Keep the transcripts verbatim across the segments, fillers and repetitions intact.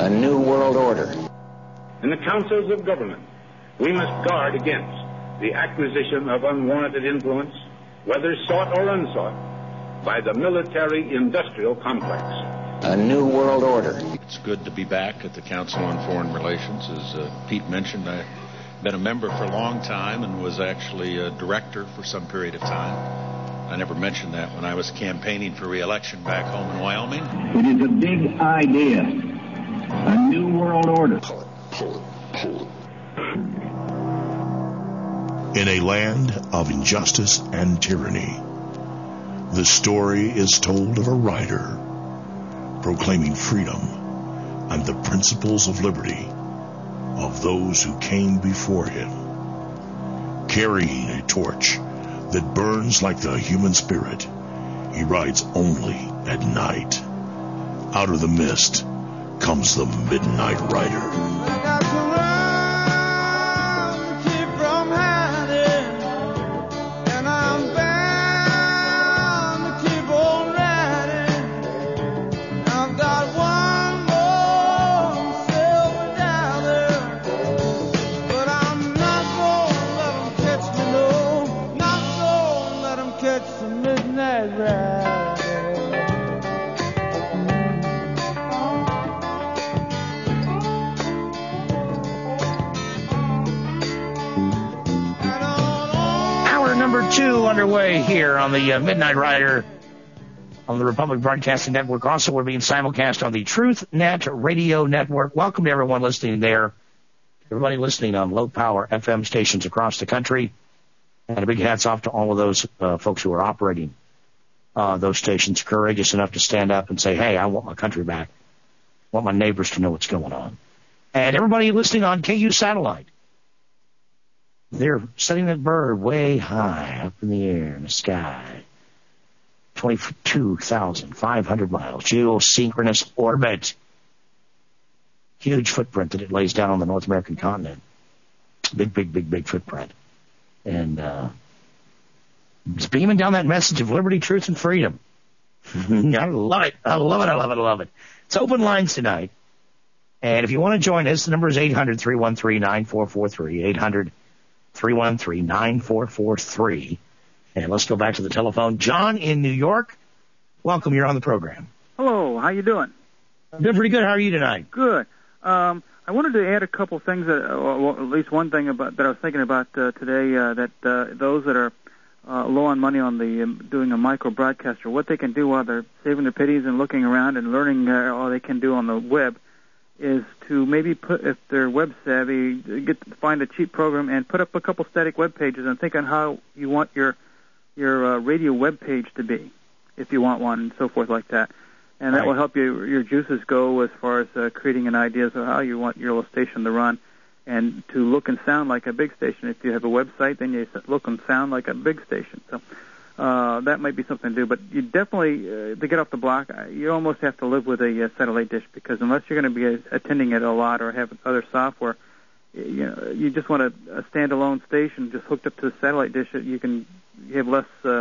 A new world order. In the councils of government, we must guard against the acquisition of unwarranted influence, whether sought or unsought, by the military-industrial complex. A new world order. It's good to be back at the Council on Foreign Relations. As uh, Pete mentioned, I've been a member for a long time and was actually a director for some period of time. I never mentioned that when I was campaigning for re-election back home in Wyoming. It is a big idea. A new world order. Pull it, pull it, pull it. In a land of injustice and tyranny, the story is told of a rider proclaiming freedom and the principles of liberty of those who came before him. Carrying a torch that burns like the human spirit, he rides only at night. Out of the mist comes the Midnight Rider. Two underway here on the uh, Midnight Rider on the Republic Broadcasting Network. Also, we're being simulcast on the Truth Net Radio Network. Welcome to everyone listening there. Everybody listening on low-power F M stations across the country. And a big hats off to all of those uh, folks who are operating uh, those stations, courageous enough to stand up and say, hey, I want my country back. I want my neighbors to know what's going on. And everybody listening on K U Satellite. They're setting that bird way high up in the air in the sky. twenty-two thousand five hundred miles. Geosynchronous orbit. Huge footprint that it lays down on the North American continent. Big, big, big, big footprint. And uh, it's beaming down that message of liberty, truth, and freedom. I love it. I love it. I love it. I love it. It's open lines tonight. And if you want to join us, the number is eight hundred, three one three, nine four four three. eight hundred, three one three, nine four four three. And let's go back to the telephone. John in New York, welcome. You're on the program. Hello. How you doing? I'm doing pretty good. How are you tonight? Good. Um, I wanted to add a couple things, that, uh, well, at least one thing about that I was thinking about uh, today, uh, that uh, those that are uh, low on money on the um, doing a micro broadcaster, what they can do while they're saving their pennies and looking around and learning uh, all they can do on the web is to maybe put, if they're web savvy, get find a cheap program and put up a couple static web pages and think on how you want your your uh, radio web page to be, if you want one, and so forth like that. And that right. will help you your juices go as far as uh, creating an idea of how you want your little station to run and to look and sound like a big station. If you have a website, then you look and sound like a big station. So uh, that might be something to do. But you definitely, uh, to get off the block, you almost have to live with a uh, satellite dish, because unless you're going to be uh, attending it a lot or have other software, you know, you just want a, a standalone station just hooked up to the satellite dish. You can you have less uh,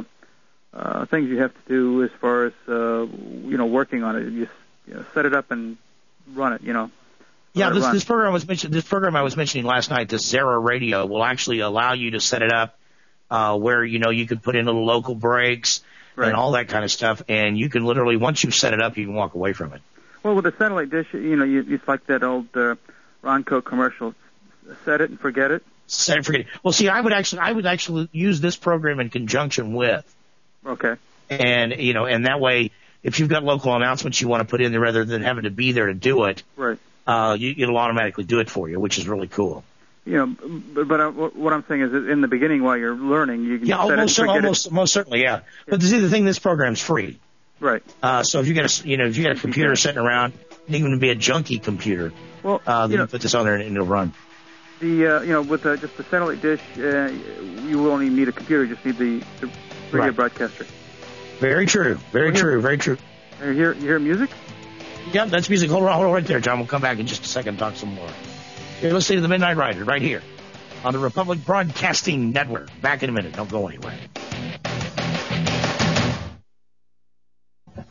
uh, things you have to do as far as uh, you know working on it. You just you know, set it up and run it. You know. Yeah, this, this program was mentioned. This program I was mentioning last night, this Zara Radio, will actually allow you to set it up uh, where you know you can put in little local breaks right. and all that kind of stuff, and you can literally once you've set it up, you can walk away from it. Well, with a satellite dish, you know, you, it's like that old uh, Ronco commercial: set it and forget it. Set it and forget it. Well, see, I would actually, I would actually use this program in conjunction with. Okay. And you know, and that way, if you've got local announcements you want to put in there, rather than having to be there to do it, right. Uh, you, it'll automatically do it for you, which is really cool. You know, but, but uh, what I'm saying is, that in the beginning, while you're learning, you can yeah, set almost, it and forget almost, it. most certainly, yeah. But see, the thing, this program's free, right? Uh, so if you got a, you know, if you got a computer sitting around, even be a junky computer, well, uh, then you, know, you put this on there and it'll run. The uh, you know, with uh, just the satellite dish, uh, you will only need a computer. You just need the, the radio right. broadcaster. Very true. Very well, true. Here, very true. You hear, you hear music? Yep, that's music. Hold on, hold on right there, John. We'll come back in just a second and talk some more. You're listening to the Midnight Rider right here on the Republic Broadcasting Network. Back in a minute. Don't go anywhere.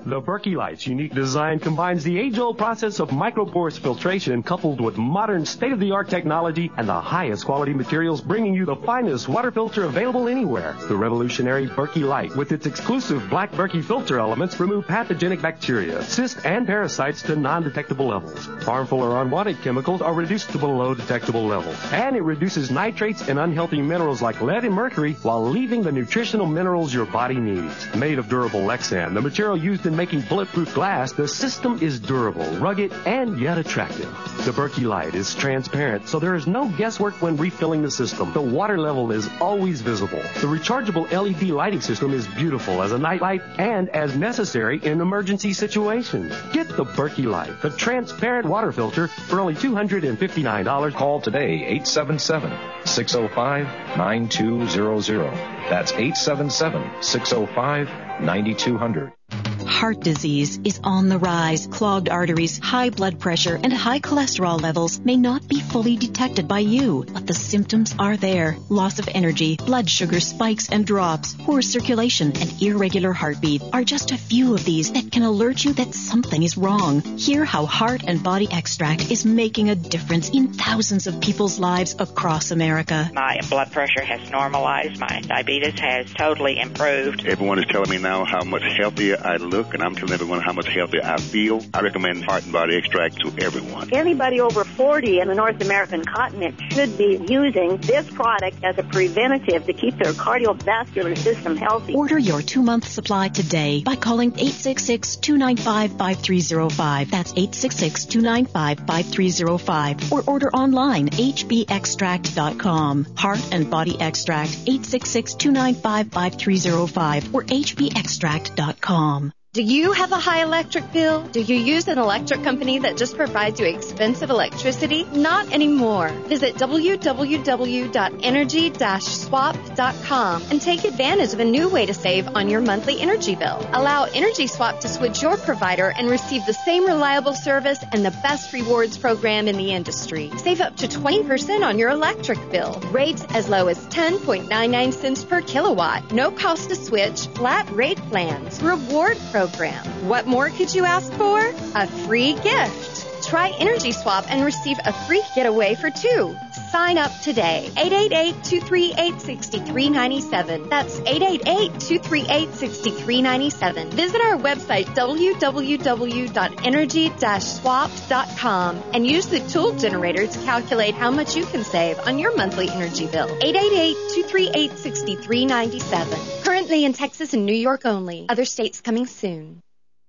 The Berkey Light's unique design combines the age-old process of microporous filtration coupled with modern state-of-the-art technology and the highest quality materials, bringing you the finest water filter available anywhere. The revolutionary Berkey Light, with its exclusive black Berkey filter elements, remove pathogenic bacteria, cysts, and parasites to non-detectable levels. Harmful or unwanted chemicals are reduced to below detectable levels. And it reduces nitrates and unhealthy minerals like lead and mercury while leaving the nutritional minerals your body needs. Made of durable Lexan, the material used in making bulletproof glass, the system is durable, rugged, and yet attractive. The Berkey Light is transparent, so there is no guesswork when refilling the system. The water level is always visible. The rechargeable L E D lighting system is beautiful as a night light and as necessary in emergency situations. Get the Berkey Light, the transparent water filter, for only two hundred fifty-nine dollars. Call today, eight seven seven, six oh five, nine two zero zero. That's eight seven seven, six oh five, nine two zero zero. Heart disease is on the rise. Clogged arteries, high blood pressure, and high cholesterol levels may not be fully detected by you, but the symptoms are there. Loss of energy, blood sugar spikes and drops, poor circulation, and irregular heartbeat are just a few of these that can alert you that something is wrong. Hear how Heart and Body Extract is making a difference in thousands of people's lives across America. My blood pressure has normalized. My diabetes has totally improved. Everyone is telling me now how much healthier I look, and I'm telling everyone how much healthier I feel. I recommend Heart and Body Extract to everyone. Anybody over forty in the North American continent should be using this product as a preventative to keep their cardiovascular system healthy. Order your two-month supply today by calling eight six six, two nine five, five three zero five. That's eight six six, two nine five, five three zero five. Or order online, h b extract dot com. Heart and Body Extract, eight six six, two nine five, five three zero five or h b extract dot com. Do you have a high electric bill? Do you use an electric company that just provides you expensive electricity? Not anymore. Visit w w w dot energy dash swap dot com and take advantage of a new way to save on your monthly energy bill. Allow Energy Swap to switch your provider and receive the same reliable service and the best rewards program in the industry. Save up to twenty percent on your electric bill. Rates as low as ten point nine nine cents per kilowatt. No cost to switch. Flat rate plans. Reward program. What more could you ask for? A free gift. Try Energy Swap and receive a free getaway for two. Sign up today. eight eight eight, two three eight, six three nine seven. That's eight eight eight, two three eight, six three nine seven. Visit our website, w w w dot energy dash swap dot com, and use the tool generator to calculate how much you can save on your monthly energy bill. eight eight eight, two three eight, six three nine seven. Currently in Texas and New York only. Other states coming soon.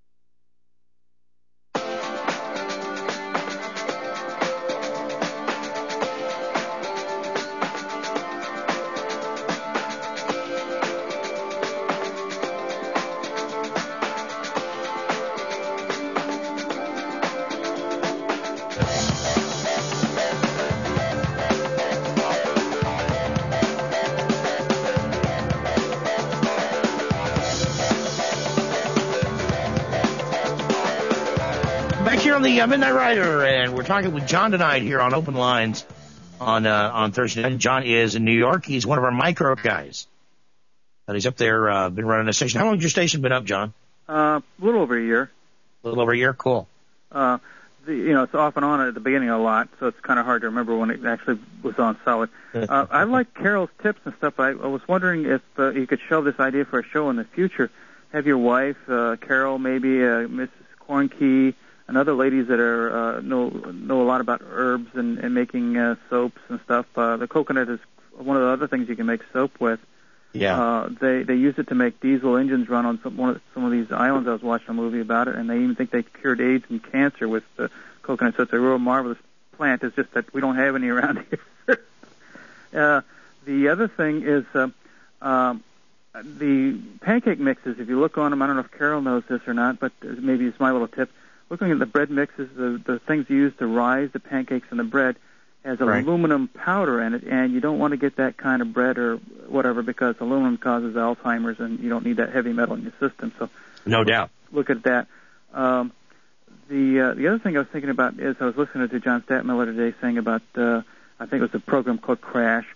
On the uh, Midnight Rider, and we're talking with John tonight here on Open Lines on uh, on Thursday night. John is in New York. He's one of our micro guys. And he's up there, uh, been running a station. How long has your station been up, John? Uh, a little over a year. A little over a year? Cool. Uh, the, you know, it's off and on at the beginning a lot, so it's kind of hard to remember when it actually was on solid. Uh, I like Carol's tips and stuff. I, I was wondering if uh, you could show this idea for a show in the future. Have your wife, uh, Carol, maybe uh, Missus Cornkey, and other ladies that are uh, know know a lot about herbs and, and making uh, soaps and stuff. Uh, the coconut is one of the other things you can make soap with. Yeah. Uh, they they use it to make diesel engines run on some one of, some of these islands. I was watching a movie about it, and they even think they cured AIDS and cancer with the coconut. So it's a real marvelous plant. It's just that we don't have any around here. uh, the other thing is uh, um, the pancake mixes. If you look on them, I don't know if Carol knows this or not, but maybe it's my little tip. Looking at the bread mixes, the, the things used to rise the pancakes and the bread has right. aluminum powder in it, and you don't want to get that kind of bread or whatever because aluminum causes Alzheimer's, and you don't need that heavy metal in your system. So, no doubt. Look at that. Um, the uh, the other thing I was thinking about is I was listening to John Stadtmiller today saying about uh, I think it was a program called Crash,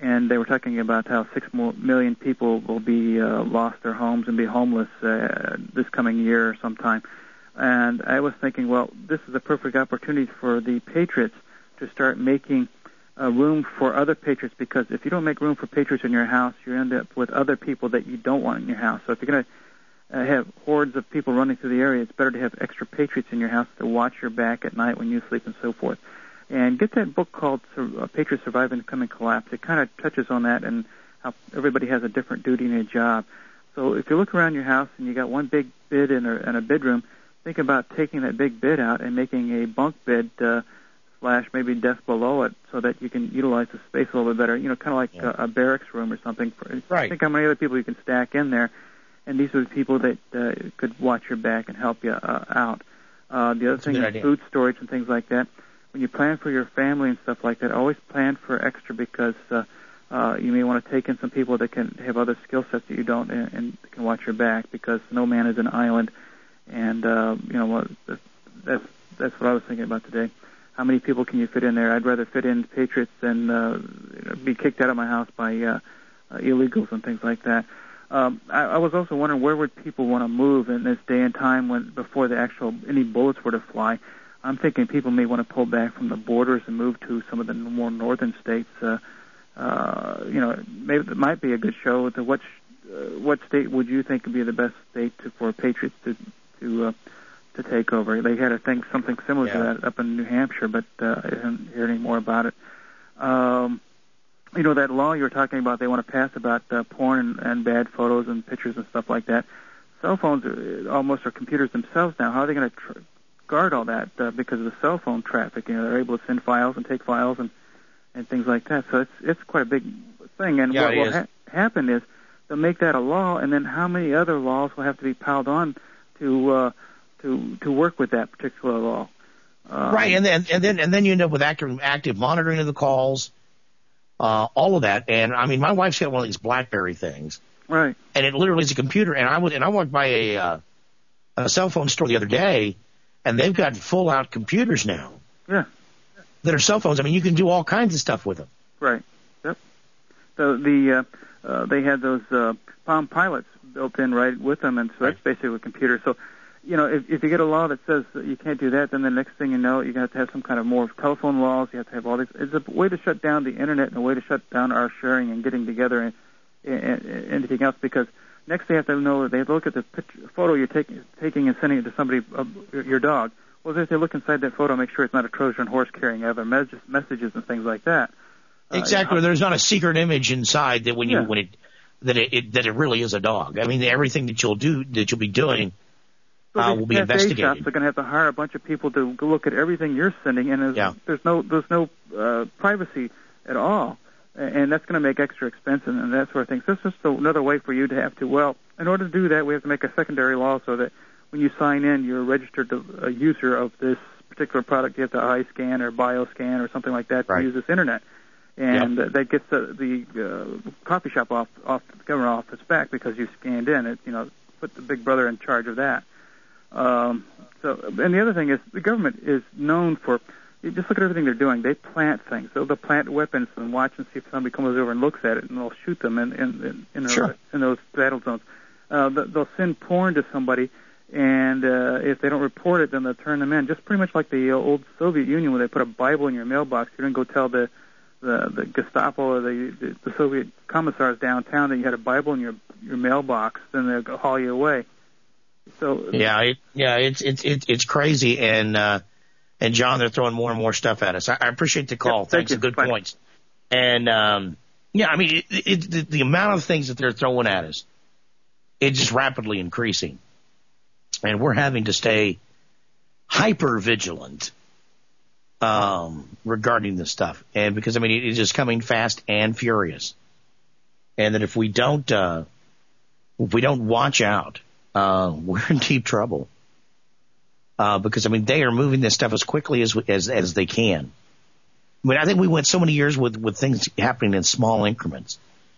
and they were talking about how six more million people will be uh, lost their homes and be homeless uh, this coming year sometime. And I was thinking, well, this is a perfect opportunity for the patriots to start making uh, room for other patriots, because if you don't make room for patriots in your house, you end up with other people that you don't want in your house. So if you're going to uh, have hordes of people running through the area, it's better to have extra patriots in your house to watch your back at night when you sleep and so forth. And get that book called uh, Patriots Survive Incoming Collapse. It kind of touches on that and how everybody has a different duty and a job. So if you look around your house and you got one big bed in a, in a bedroom, think about taking that big bed out and making a bunk bed uh, slash maybe desk below it so that you can utilize the space a little bit better. You know, kind of like yeah. a, a barracks room or something. Right. Think how many other people you can stack in there, and these are the people that uh, could watch your back and help you uh, out. Uh, the other That's thing is idea. food storage and things like that. When you plan for your family and stuff like that, always plan for extra, because uh, uh, you may want to take in some people that can have other skill sets that you don't and, and can watch your back, because no man is an island. And, uh, you know, that's, that's what I was thinking about today. How many people can you fit in there? I'd rather fit in patriots than uh, be kicked out of my house by uh, uh, illegals and things like that. Um, I, I was also wondering, where would people want to move in this day and time when before the actual any bullets were to fly? I'm thinking people may want to pull back from the borders and move to some of the more northern states. Uh, uh, you know, maybe it might be a good show. To what uh, what state would you think would be the best state to, for patriots to to uh, to take over? They had, I think, something similar yeah. to that up in New Hampshire, but uh, I haven't heard any more about it. Um, you know, that law you were talking about, they want to pass about uh, porn and, and bad photos and pictures and stuff like that. Cell phones are, almost are computers themselves now. How are they going to tr- guard all that uh, because of the cell phone traffic? You know, they're able to send files and take files and, and things like that. So it's it's quite a big thing. And yeah, what will ha- happen is they'll make that a law, and then how many other laws will have to be piled on to uh, to to work with that particular law? Um, right, and then and then and then you end up with active active monitoring of the calls, uh, all of that. And I mean, my wife's got one of these BlackBerry things, right? And it literally is a computer. And I would and I walked by a uh, a cell phone store the other day, and they've got full out computers now. Yeah, that are cell phones. I mean, you can do all kinds of stuff with them. Right. Yep. So the uh, uh, they had those uh, Palm Pilots built in right with them, and so right. that's basically a computer. So, you know, if, if you get a law that says that you can't do that, then the next thing you know, you have to have some kind of more telephone laws. You have to have all these. It's a way to shut down the internet and a way to shut down our sharing and getting together and, and, and anything else. Because next they have to know they have to look at the picture, photo you're taking, taking and sending it to somebody, uh, your dog. Well, if they look inside that photo, make sure it's not a Trojan horse carrying other mes- messages and things like that. Uh, exactly. You know, there's not a secret image inside that when you yeah. when it that it, it that it really is a dog. I mean, everything that you'll do that you'll be doing so uh, will be investigated. Shops are going to have to hire a bunch of people to go look at everything you're sending, and there's, yeah. there's no there's no uh, privacy at all, and that's going to make extra expense and, and that sort of thing. So it's just another way for you to have to. Well, in order to do that, we have to make a secondary law so that when you sign in, you're a registered uh, user of this particular product. You have to eye scan or bio scan or something like that to right. use this internet, and yep. uh, that gets the, the uh, coffee shop off off the government off its back because you scanned in. It you know put the big brother in charge of that. Um, so, and the other thing is the government is known for. You just look at everything they're doing. They plant things. They'll, they'll plant weapons and watch and see if somebody comes over and looks at it, and they'll shoot them in in in, in, sure. a, in those battle zones. Uh, they'll send porn to somebody. And uh, if they don't report it, then they'll turn them in. Just pretty much like the uh, old Soviet Union, where they put a Bible in your mailbox. You didn't go tell the the, the Gestapo or the, the the Soviet commissars downtown that you had a Bible in your your mailbox. Then they'll haul you away. So yeah, it, yeah, it's it's it's it's crazy. And uh, and John, they're throwing more and more stuff at us. I, I appreciate the call. Yep, Thanks, thank good Bye. points. And um, yeah, I mean, it, it, the, the amount of things that they're throwing at us, it's just rapidly increasing. And we're having to stay hyper vigilant um, regarding this stuff, and because I mean it is just coming fast and furious, and that if we don't, uh, if we don't watch out, uh, we're in deep trouble. Uh, because I mean they are moving this stuff as quickly as as as they can. I mean I think we went so many years with with things happening in small increments,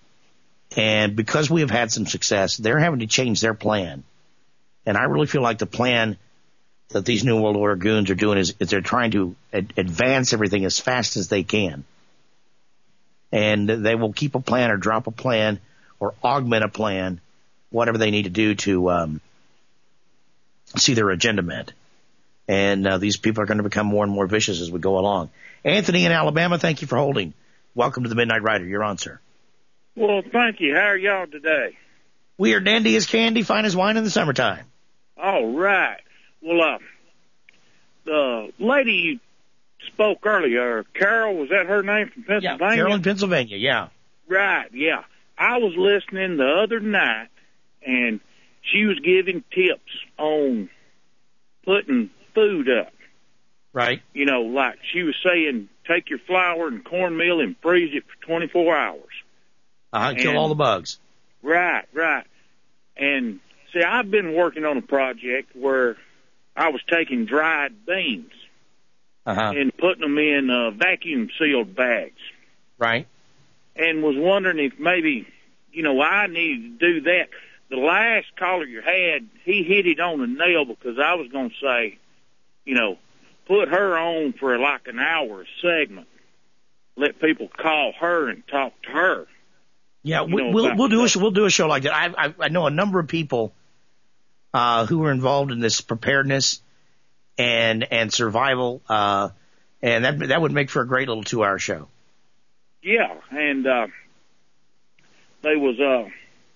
and because we have had some success, they're having to change their plan. And I really feel like the plan that these New World Order goons are doing is, is they're trying to ad- advance everything as fast as they can. and they will keep a plan or drop a plan or augment a plan, whatever they need to do to um, see their agenda met. And uh, these people are going to become more and more vicious as we go along. Anthony in Alabama, thank you for holding. Welcome to the Midnight Rider. You're on, sir. Well, thank you. How are y'all today? We are dandy as candy, fine as wine in the summertime. All right. Well, uh, the lady you spoke earlier, Carol, was that her name from Pennsylvania? Yeah, Carol in Pennsylvania, yeah. Right, yeah. I was listening the other night, and she was giving tips on putting food up. Right. You know, like she was saying, take your flour and cornmeal and freeze it for twenty-four hours. Uh-huh, kill all the bugs. Right, right. And, see, I've been working on a project where I was taking dried beans uh-huh. and putting them in uh, vacuum-sealed bags. Right. And was wondering if maybe, you know, I needed to do that. The last caller you had, he hit it on the nail because I was going to say, you know, put her on for like an hour segment. Let people call her and talk to her. Yeah, we, we'll we'll do a we'll do a show like that. I I, I know a number of people uh, who are involved in this preparedness and and survival, uh, and that that would make for a great little two hour show. Yeah, and uh, there was uh,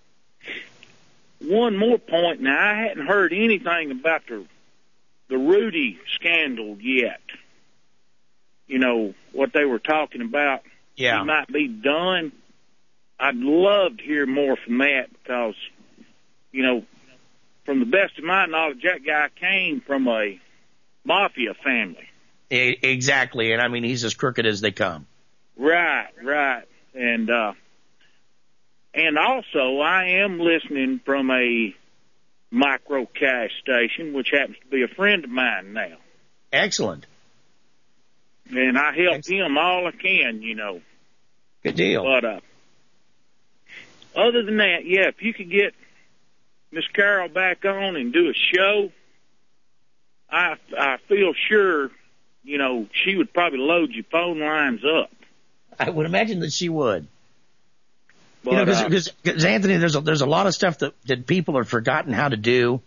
one more point. Now I hadn't heard anything about the the Rudy scandal yet. You know what they were talking about. Yeah, he might be done. I'd love to hear more from that because, you know, from the best of my knowledge, that guy came from a mafia family. Exactly, and I mean, he's as crooked as they come. Right, right. And, uh, and also, I am listening from a microcast station, which happens to be a friend of mine now. Excellent. And I help Excellent. him all I can, you know. Good deal. But, uh, other than that, yeah, if you could get Miss Carol back on and do a show, I I feel sure, you know, she would probably load your phone lines up. I would imagine that she would. But, you know, because uh, Anthony, there's a, there's a lot of stuff that, that people have forgotten how to do,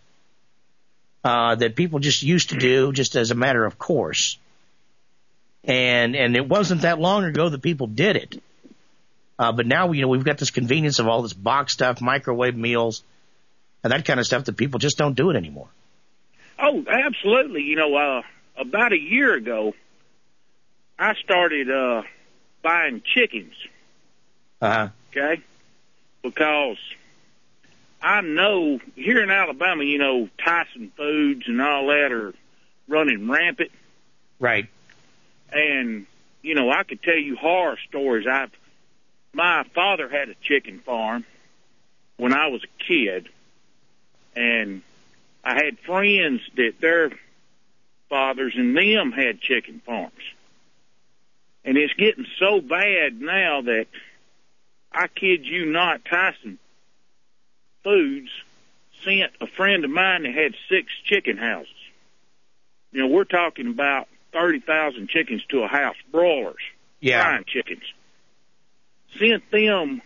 uh, that people just used to do just as a matter of course. And and it wasn't that long ago that people did it. Uh, but now, you know, we've got this convenience of all this box stuff, microwave meals, and that kind of stuff that people just don't do it anymore. Oh, absolutely. You know, uh, about a year ago, I started uh, buying chickens. Uh-huh. Okay? Because I know here in Alabama, you know, Tyson Foods and all that are running rampant. Right. And, you know, I could tell you horror stories. I've My father had a chicken farm when I was a kid, and I had friends that their fathers and them had chicken farms. And it's getting so bad now that, I kid you not, Tyson Foods sent a friend of mine that had six chicken houses. You know, we're talking about thirty thousand chickens to a house, broilers, yeah. frying chickens. Sent them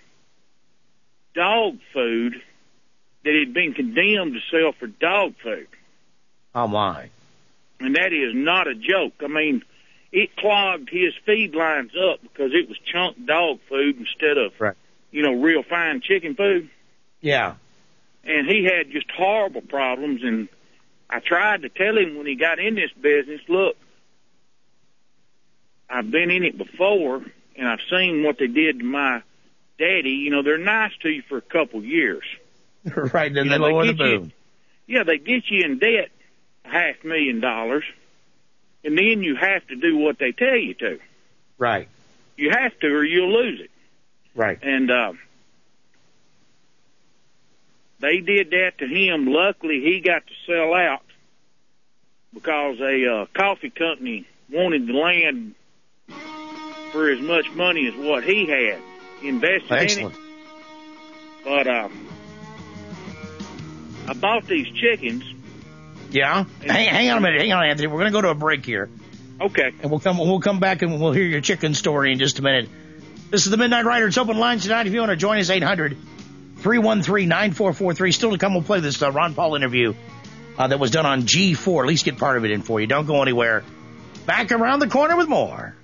dog food that had been condemned to sell for dog food. Oh, my. And that is not a joke. I mean, it clogged his feed lines up because it was chunk dog food instead of, right. you know, real fine chicken food. Yeah. And he had just horrible problems, and I tried to tell him when he got in this business, look, I've been in it before, and I've seen what they did to my daddy. You know, they're nice to you for a couple years. Right, then you they know, lower they the boom. You, yeah, they get you in debt a half million dollars, and then you have to do what they tell you to. Right. You have to, or you'll lose it. Right. And uh, they did that to him. Luckily, he got to sell out because a uh, coffee company wanted the land for as much money as what he had invested Excellent. in it. But uh, I bought these chickens. Yeah. Hang, hang on a minute. Hang on, Anthony. We're going to go to a break here. Okay. And we'll come. We'll come back and we'll hear your chicken story in just a minute. This is the Midnight Rider. It's open lines tonight. If you want to join us, eight hundred, three one three, nine four four three. Still to come, we'll play this uh, Ron Paul interview uh, that was done on G four. At least get part of it in for you. Don't go anywhere. Back around the corner with more.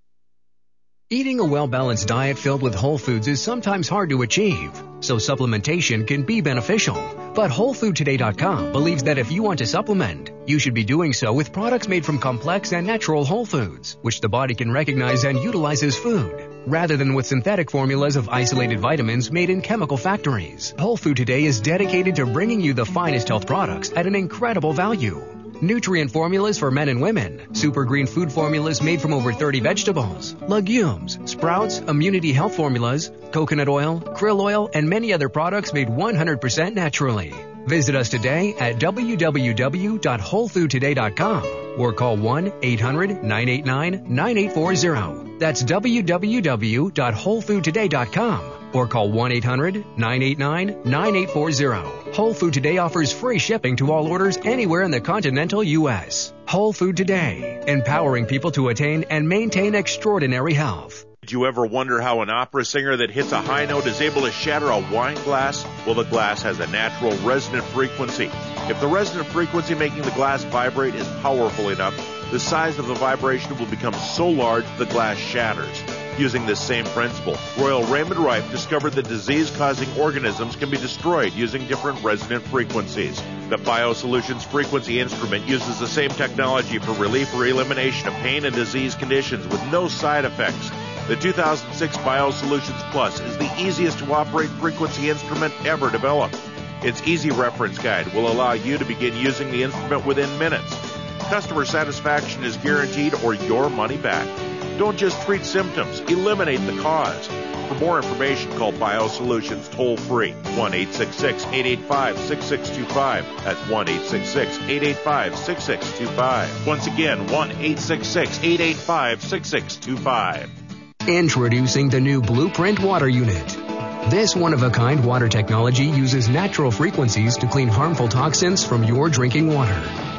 Eating a well-balanced diet filled with whole foods is sometimes hard to achieve, so supplementation can be beneficial. But Whole Food Today dot com believes that if you want to supplement, you should be doing so with products made from complex and natural whole foods, which the body can recognize and utilize as food, rather than with synthetic formulas of isolated vitamins made in chemical factories. Whole Food Today is dedicated to bringing you the finest health products at an incredible value. Nutrient formulas for men and women, super green food formulas made from over thirty vegetables, legumes, sprouts, immunity health formulas, coconut oil, krill oil, and many other products made one hundred percent naturally. Visit us today at w w w dot whole food today dot com or call one eight hundred, nine eight nine, nine eight four zero. That's w w w dot whole food today dot com or call one eight hundred, nine eight nine, nine eight four zero. Whole Food Today offers free shipping to all orders anywhere in the continental U S. Whole Food Today, empowering people to attain and maintain extraordinary health. Did you ever wonder how an opera singer that hits a high note is able to shatter a wine glass? Well, the glass has a natural resonant frequency. If the resonant frequency making the glass vibrate is powerful enough, the size of the vibration will become so large the glass shatters. Using this same principle, Royal Raymond Rife discovered that disease-causing organisms can be destroyed using different resonant frequencies. The BioSolutions frequency instrument uses the same technology for relief or elimination of pain and disease conditions with no side effects. The two thousand six BioSolutions Plus is the easiest to operate frequency instrument ever developed. Its easy reference guide will allow you to begin using the instrument within minutes. Customer satisfaction is guaranteed or your money back. Don't just treat symptoms, eliminate the cause. For more information, call BioSolutions toll-free, one eight six six, eight eight five, six six two five. That's one eight six six, eight eight five, six six two five. Once again, one eight six six, eight eight five, six six two five. Introducing the new Blueprint Water Unit. This one-of-a-kind water technology uses natural frequencies to clean harmful toxins from your drinking water.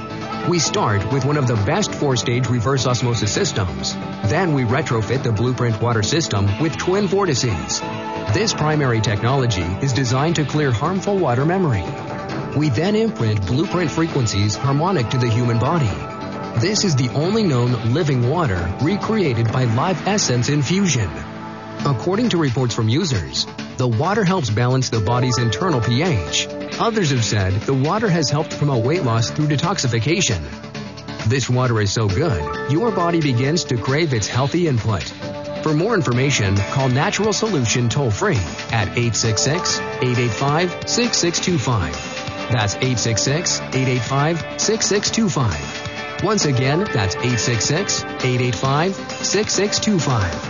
We start with one of the best four-stage reverse osmosis systems. Then we retrofit the Blueprint water system with twin vortices. This primary technology is designed to clear harmful water memory. We then imprint Blueprint frequencies harmonic to the human body. This is the only known living water recreated by Live Essence infusion. According to reports from users, the water helps balance the body's internal pH. Others have said the water has helped promote weight loss through detoxification. This water is so good, your body begins to crave its healthy input. For more information, call Natural Solution toll-free at eight six six, eight eight five, six six two five. That's eight six six, eight eight five, six six two five. Once again, that's eight six six, eight eight five, six six two five.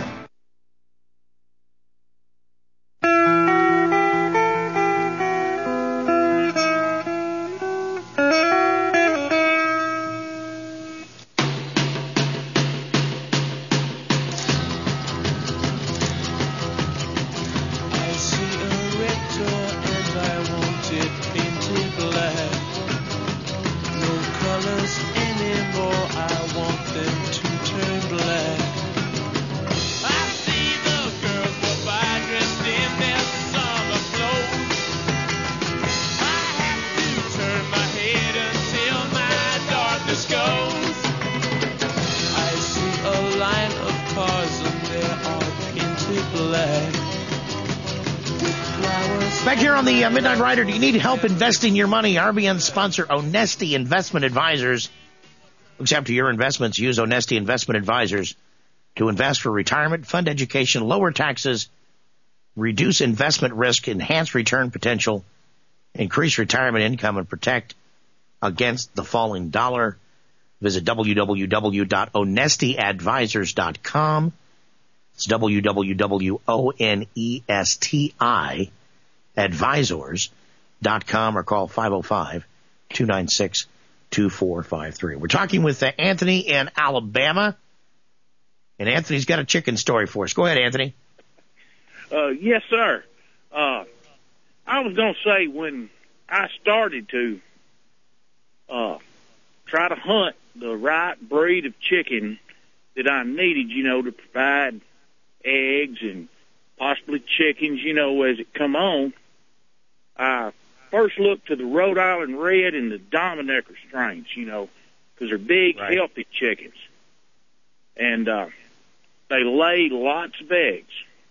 Midnight Rider, do you need help investing your money? R B N sponsor Onesti Investment Advisors looks after your investments. Use Onesti Investment Advisors to invest for retirement, fund education, lower taxes, reduce investment risk, enhance return potential, increase retirement income, and protect against the falling dollar. Visit w w w dot onesti advisors dot com. It's w w w dot onesti advisors dot com or call five oh five, two nine six, two four five three. We're talking with uh, Anthony in Alabama, and Anthony's got a chicken story for us. Go ahead, Anthony. Uh, yes, sir. Uh, I was going to say when I started to uh, try to hunt the right breed of chicken that I needed, you know, to provide eggs and possibly chickens, you know, as it come on, I first looked to the Rhode Island Red and the Dominecker strains, you know, because they're big, right. healthy chickens. And uh, they lay lots of eggs.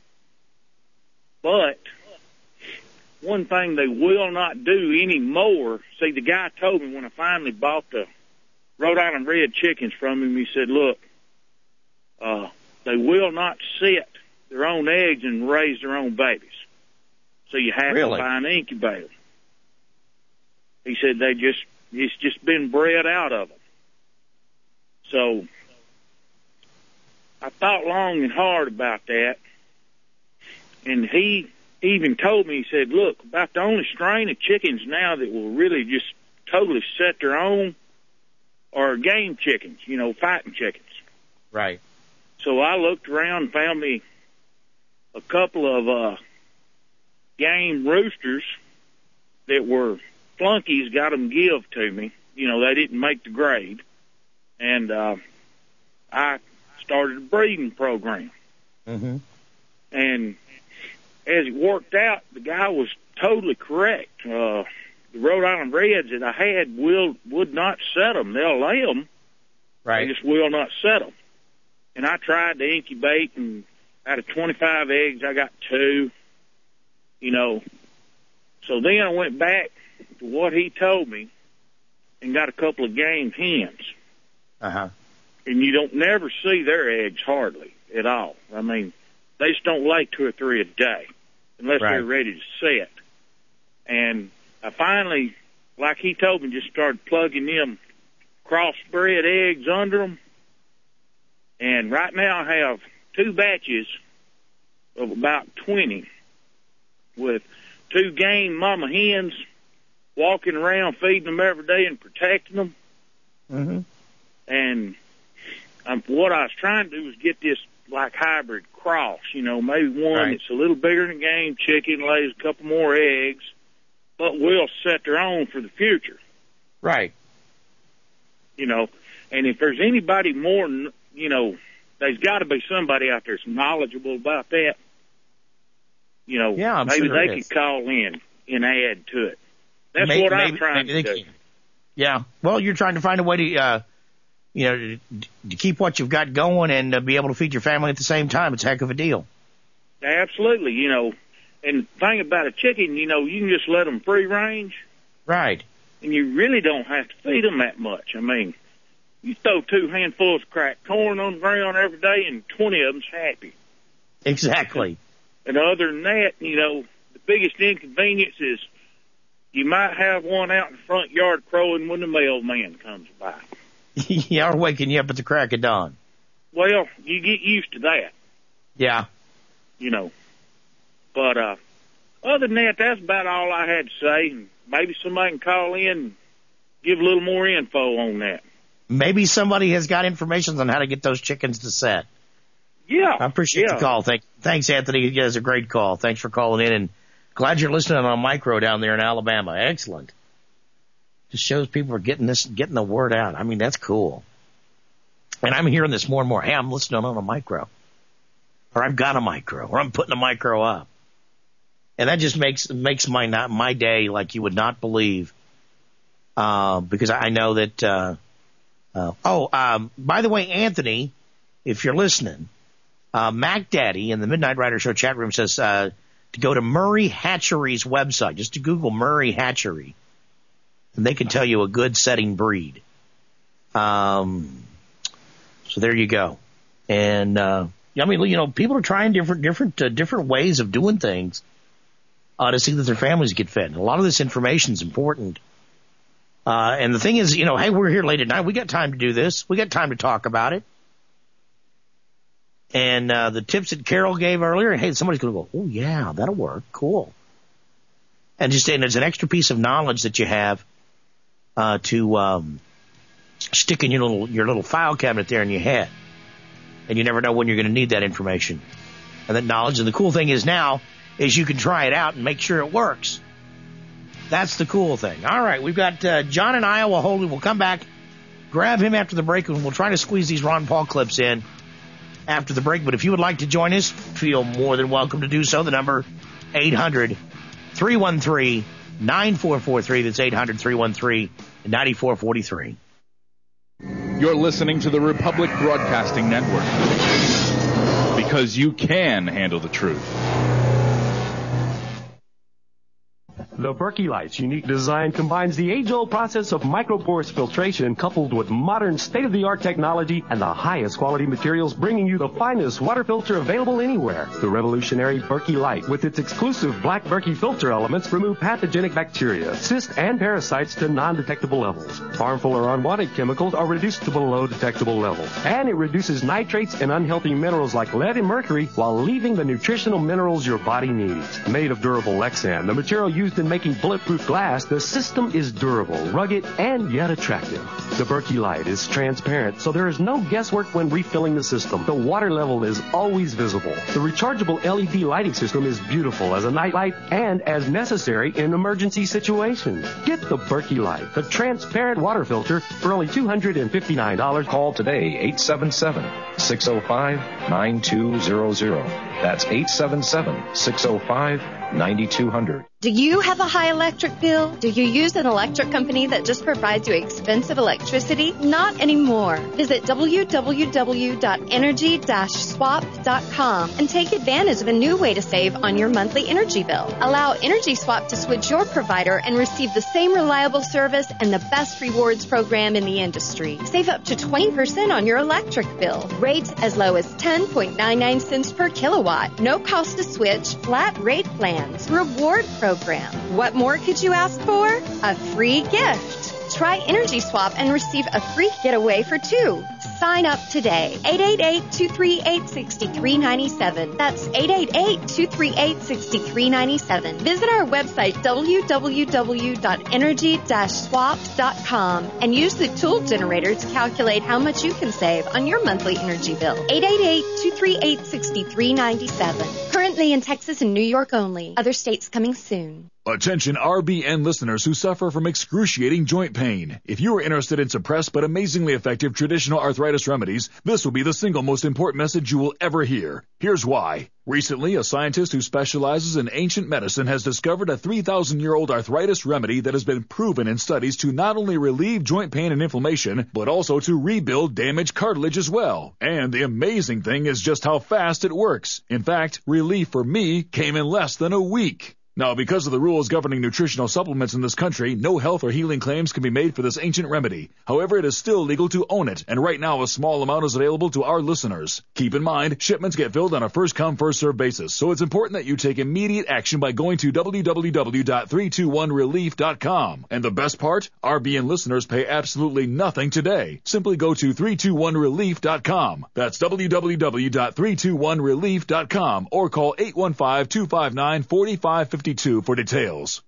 But one thing they will not do anymore, see, the guy told me when I finally bought the Rhode Island Red chickens from him, he said, look, uh, they will not set their own eggs and raise their own babies. So you have really? to buy an incubator. He said they just, it's just been bred out of them. So I thought long and hard about that. And he even told me, he said, look, about the only strain of chickens now that will really just totally set their own are game chickens, you know, fighting chickens. Right. So I looked around and found me a couple of uh, game roosters that were flunkies, got them give to me. You know, they didn't make the grade. And uh, I started a breeding program. Mm-hmm. And as it worked out, the guy was totally correct. Uh, the Rhode Island Reds that I had will would not set them. They'll lay them. Right. They just will not set them. And I tried to incubate, and out of twenty-five eggs, I got two, you know. So then I went back to what he told me and got a couple of game hens. Uh-huh. And you don't never see their eggs hardly at all. I mean, they just don't lay two or three a day unless right. they're ready to set. And I finally, like he told me, just started plugging them crossbred eggs under them. And right now I have two batches of about twenty with two game mama hens walking around feeding them every day and protecting them. Mm-hmm. And um, what I was trying to do was get this like hybrid cross, you know, maybe one right. that's a little bigger than a game chicken, lays a couple more eggs, but will set their own for the future. Right. You know, and if there's anybody more, you know, there's got to be somebody out there that's knowledgeable about that. You know, yeah, I'm maybe sure they could call in and add to it. That's maybe, what I'm maybe, trying maybe to do. Can. Yeah. Well, you're trying to find a way to, uh, you know, to, to keep what you've got going and uh, be able to feed your family at the same time. It's a heck of a deal. Absolutely. You know, and the thing about a chicken, you know, you can just let them free range. Right. And you really don't have to feed them that much. I mean, you throw two handfuls of cracked corn on the ground every day and twenty of them's happy. Exactly. And other than that, you know, the biggest inconvenience is you might have one out in the front yard crowing when the mailman comes by. Yeah, or waking you up at the crack of dawn. Well, you get used to that. Yeah. You know. But uh, other than that, that's about all I had to say. And maybe somebody can call in and give a little more info on that. Maybe somebody has got information on how to get those chickens to set. Yeah. I appreciate yeah. the call. Thank, thanks, Anthony. You guys a great call. Thanks for calling in, and glad you're listening on Micro down there in Alabama. Excellent. Just shows people are getting this, getting the word out. I mean, that's cool. And I'm hearing this more and more. Hey, I'm listening on a Micro, or I've got a Micro, or I'm putting a Micro up, and that just makes makes my not my day like you would not believe. Uh, because I know that. Uh, uh, oh, um, by the way, Anthony, if you're listening. Uh, Mac Daddy in the Midnight Rider Show chat room says, uh, to go to Murray Hatchery's website, just to Google Murray Hatchery, and they can tell you a good setting breed. Um, so there you go. And, uh, I mean, you know, people are trying different, different, uh, different ways of doing things, uh, to see that their families get fed. And a lot of this information is important. Uh, and the thing is, you know, hey, we're here late at night. We got time to do this. We got time to talk about it. And uh, the tips that Carol gave earlier, hey, somebody's going to go, oh, yeah, that'll work. Cool. And just and there's an extra piece of knowledge that you have uh, to um, stick in your little your little file cabinet there in your head. And you never know when you're going to need that information and that knowledge. And the cool thing is now is you can try it out and make sure it works. That's the cool thing. All right, we've got uh, John in Iowa holding. We'll come back, grab him after the break, and we'll try to squeeze these Ron Paul clips in. after the break. But if you would like to join us, feel more than welcome to do so. The number, eight hundred, three one three, nine four four three. That's eight hundred, three one three, nine four four three. You're listening to the Republic Broadcasting Network, because you can handle the truth. The Berkey Light's unique design combines the age-old process of micropores filtration coupled with modern state-of-the-art technology and the highest quality materials, bringing you the finest water filter available anywhere. The revolutionary Berkey Light, with its exclusive black Berkey filter elements, remove pathogenic bacteria, cysts, and parasites to non-detectable levels. Harmful or unwanted chemicals are reduced to below detectable levels. And it reduces nitrates and unhealthy minerals like lead and mercury while leaving the nutritional minerals your body needs. Made of durable Lexan, the material used in making bulletproof glass, the system is durable, rugged, and yet attractive. The Berkey Light is transparent, so there is no guesswork when refilling the system. The water level is always visible. The rechargeable L E D lighting system is beautiful as a night light and as necessary in emergency situations. Get the Berkey Light, the transparent water filter, for only two hundred fifty-nine dollars. Call today, eight seven seven, six oh five, nine two zero zero. That's eight seven seven, six oh five, nine two zero zero. Do you have a high electric bill? Do you use an electric company that just provides you expensive electricity? Not anymore. Visit w w w dot energy dash swap dot com and take advantage of a new way to save on your monthly energy bill. Allow Energy Swap to switch your provider and receive the same reliable service and the best rewards program in the industry. Save up to twenty percent on your electric bill. Rates as low as ten point nine nine cents per kilowatt. No cost to switch. Flat rate plans. Reward program. What more could you ask for? A free gift. Try Energy Swap and receive a free getaway for two. Sign up today. eight eight eight, two three eight, six three nine seven. That's eight eight eight, two three eight, six three nine seven. Visit our website, w w w dot energy dash swap dot com, and use the tool generator to calculate how much you can save on your monthly energy bill. eight eight eight, two three eight, six three nine seven. Currently in Texas and New York only. Other states coming soon. Attention R B N listeners who suffer from excruciating joint pain. If you are interested in suppressed but amazingly effective traditional arthritis remedies, this will be the single most important message you will ever hear. Here's why. Recently, a scientist who specializes in ancient medicine has discovered a three thousand year old arthritis remedy that has been proven in studies to not only relieve joint pain and inflammation, but also to rebuild damaged cartilage as well. And the amazing thing is just how fast it works. In fact, relief for me came in less than a week. Now, because of the rules governing nutritional supplements in this country, no health or healing claims can be made for this ancient remedy. However, it is still legal to own it, and right now a small amount is available to our listeners. Keep in mind, shipments get filled on a first-come, first-served basis, so it's important that you take immediate action by going to w w w dot three two one relief dot com. And the best part? R B N listeners pay absolutely nothing today. Simply go to three two one relief dot com. That's w w w dot three two one relief dot com, or call eight one five, two five nine, four five five two for details.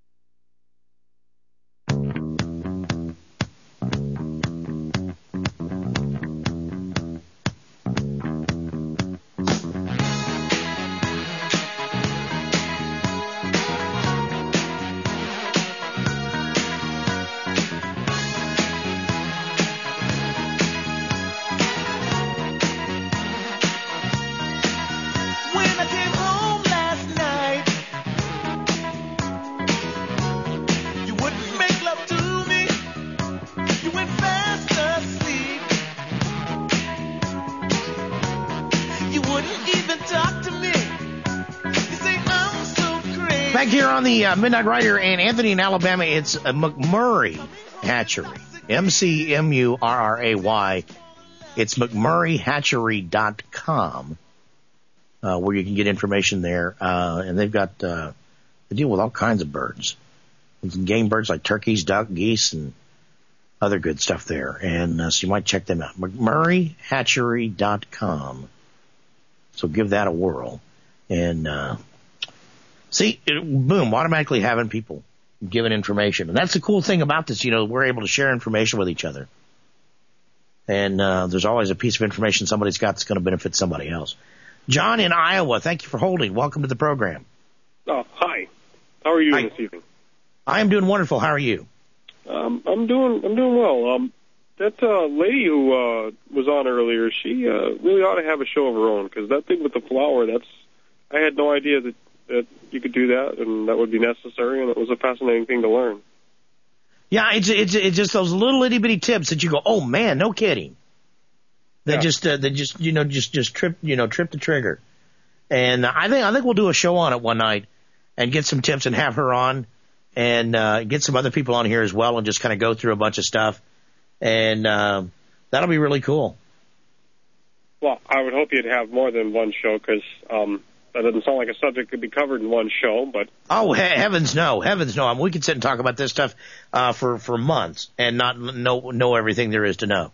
Back here on the uh, Midnight Rider in Anthony in Alabama, it's uh, McMurray Hatchery. M C M U R R A Y. It's McMurray Hatchery dot com, uh, where you can get information there. Uh, and they've got, uh, they deal with all kinds of birds. Game birds like turkeys, duck, geese, and other good stuff there. And uh, so you might check them out. McMurray Hatchery dot com. So give that a whirl. And, uh, see, it, boom, automatically having people giving information. And that's the cool thing about this, you know, we're able to share information with each other. And uh, there's always a piece of information somebody's got that's going to benefit somebody else. John in Iowa, thank you for holding. Welcome to the program. Oh, hi. How are you hi. this evening? I am doing wonderful. How are you? Um, I'm doing I'm doing well. Um, that uh, lady who uh, was on earlier, she uh, really ought to have a show of her own, because that thing with the flower, that's, I had no idea that, that you could do that, and that would be necessary, and it was a fascinating thing to learn. Yeah, it's it's it's just those little itty bitty tips that you go, oh man, no kidding. They yeah. just uh, they just you know just just trip you know trip the trigger. And I think I think we'll do a show on it one night and get some tips and have her on and uh, get some other people on here as well and just kind of go through a bunch of stuff. And uh, that'll be really cool. Well, I would hope you'd have more than one show, because um, that doesn't sound like a subject could be covered in one show. But oh, he- heavens no, heavens no! I mean, we could sit and talk about this stuff uh, for for months and not know know everything there is to know.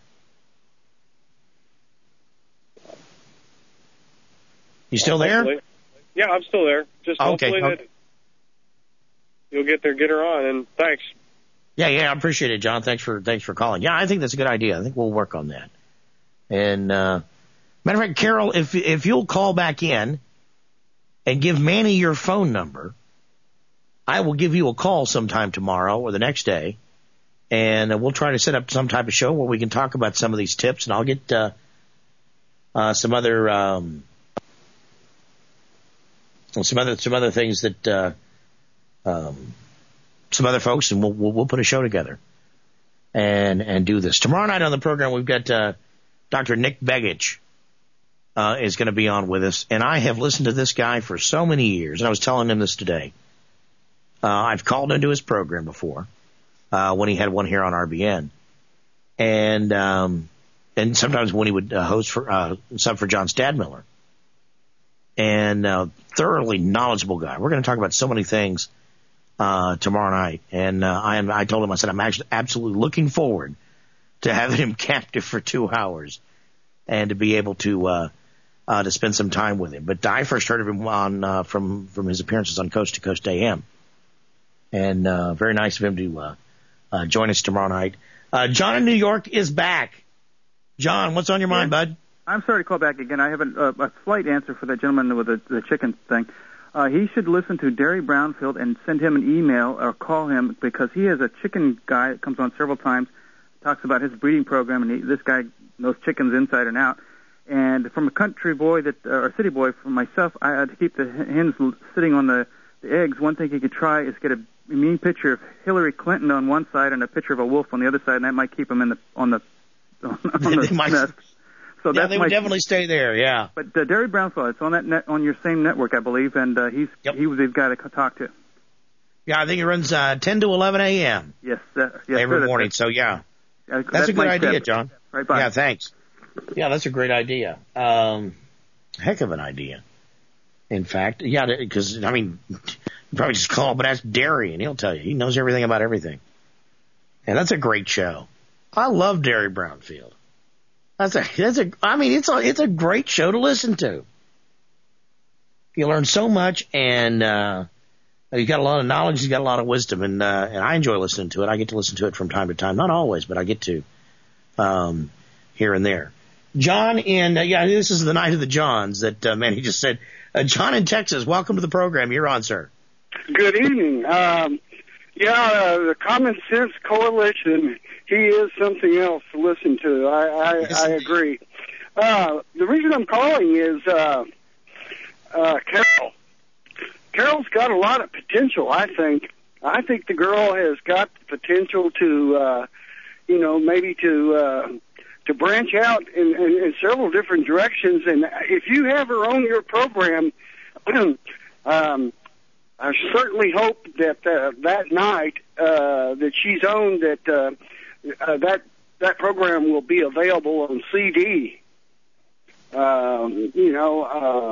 You still there? Hopefully. Yeah, I'm still there. Just okay. hopefully okay. that you'll get there, get her on, and thanks. Yeah, yeah, I appreciate it, John. Thanks for thanks for calling. Yeah, I think that's a good idea. I think we'll work on that. And uh, matter of fact, Carol, if if you'll call back in and give Manny your phone number, I will give you a call sometime tomorrow or the next day, and uh, we'll try to set up some type of show where we can talk about some of these tips, and I'll get uh, uh, some other um, some other some other things that. Uh, um, some other folks, and we'll, we'll we'll put a show together and and do this. Tomorrow night on the program, we've got uh, Doctor Nick Begich uh, is going to be on with us, and I have listened to this guy for so many years, and I was telling him this today. Uh, I've called into his program before uh, when he had one here on R B N, and um, and sometimes when he would uh, host for uh, sub for John Stadmiller, and uh, thoroughly knowledgeable guy. We're going to talk about so many things. Uh, tomorrow night. And, uh, I am, I told him, I said, I'm actually absolutely looking forward to having him captive for two hours and to be able to, uh, uh, to spend some time with him. But I first heard of him on, uh, from, from his appearances on Coast to Coast A M. And, uh, very nice of him to, uh, uh, join us tomorrow night. Uh, John in New York is back. John, what's on your mind, bud? I'm sorry to call back again. I have a, a slight answer for that gentleman with the, the chicken thing. Uh, he should listen to Derry Brownfield and send him an email or call him, because he has a chicken guy that comes on several times, talks about his breeding program, and he, this guy knows chickens inside and out. And from a country boy that, uh, or city boy, for myself, I had to keep the hens sitting on the, the eggs. One thing he could try is get a mean picture of Hillary Clinton on one side and a picture of a wolf on the other side, and that might keep him in the on the on, on the might, nest. So yeah, that's they my, would definitely stay there. Yeah. But uh, Derry Brownfield, it's on that net, on your same network, I believe, and uh, he's yep. he was the guy to talk to. Yeah, I think it runs uh, ten to eleven a.m. Yes, uh, yes every sir, morning. That's, so yeah, uh, that's, that's a good idea, step. John. Right, bye. Yeah, thanks. Yeah, that's a great idea. Um, heck of an idea. In fact, yeah, because I mean, you probably just call, but ask Derry, and he'll tell you. He knows everything about everything, and that's a great show. I love Derry Brownfield. That's a, that's a, I mean, it's a, it's a great show to listen to. You learn so much, and, uh, he's got a lot of knowledge, he's got a lot of wisdom, and, uh, and I enjoy listening to it. I get to listen to it from time to time. Not always, but I get to, um, here and there. John in, uh, yeah, this is the night of the Johns that, uh, Manny just said. Uh, John in Texas, welcome to the program. You're on, sir. Good evening. Um, yeah, uh, the Common Sense Coalition, he is something else to listen to. I, I, yes, I agree. Uh, the reason I'm calling is uh, uh, Carol. Carol's got a lot of potential, I think. I think the girl has got the potential to, uh, you know, maybe to uh, to branch out in, in, in several different directions. And if you have her on your program, um, I certainly hope that uh, that night uh, that she's on, that uh, uh, that that program will be available on C D. Um, you know,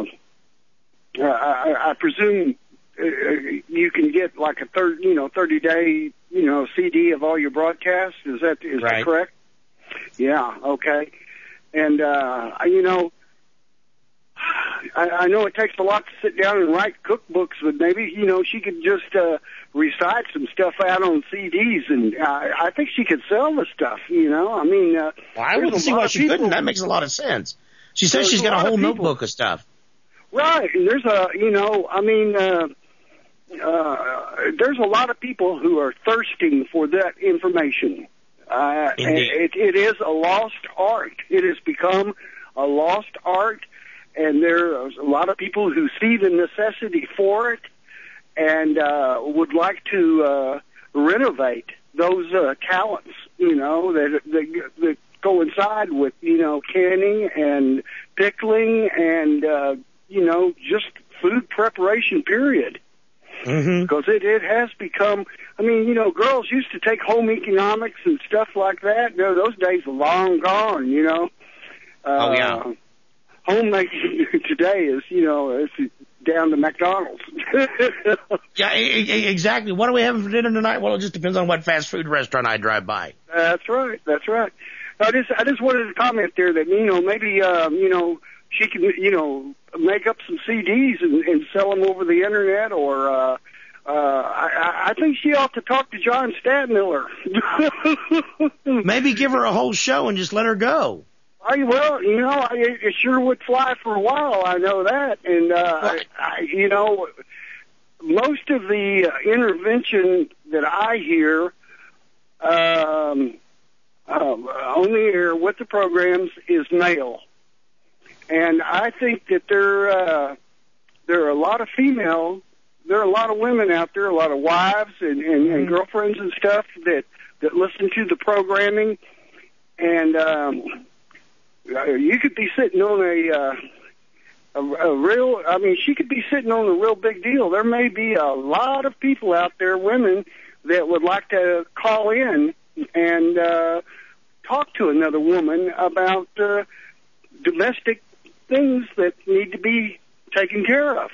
uh, I, I presume uh, you can get like a third, you know, thirty day, you know, C D of all your broadcasts. Is that is right. that correct? Yeah. Okay. And uh, you know. I, I know it takes a lot to sit down and write cookbooks, but maybe, you know, she could just uh, recite some stuff out on C Ds, and uh, I think she could sell the stuff, you know. I mean, uh, well, I wouldn't see why she people, couldn't. That makes a lot of sense. She says she's got a, a whole of notebook of stuff. Right, and there's a, you know, I mean, uh, uh, there's a lot of people who are thirsting for that information. Uh, and it, it is a lost art. It has become a lost art, and there's a lot of people who see the necessity for it and uh, would like to uh, renovate those uh, talents, you know, that, that, that coincide with, you know, canning and pickling and, uh, you know, just food preparation, period. Mm-hmm. Because it, it has become, I mean, you know, girls used to take home economics and stuff like that. You know, those days are long gone, you know. Uh, oh, yeah. Homemaking today is, you know, it's down to McDonald's. Yeah, e- e- exactly. What are we having for dinner tonight? Well, it just depends on what fast food restaurant I drive by. That's right. That's right. I just, I just wanted to comment there that, you know, maybe, um, you know, she can, you know, make up some C Ds and, and sell them over the internet, or uh, uh, I, I think she ought to talk to John Stadmiller. Maybe give her a whole show and just let her go. I, well, you know, I, it sure would fly for a while. I know that, and uh, I, I, you know, most of the intervention that I hear um, uh, on the air with the programs is male. And I think that there, uh, there are a lot of female, there are a lot of women out there, a lot of wives and, and, and girlfriends and stuff that, that listen to the programming. And, um, you could be sitting on a, uh, a, a real, I mean, she could be sitting on a real big deal. There may be a lot of people out there, women, that would like to call in and, uh, talk to another woman about, uh, domestic things that need to be taken care of.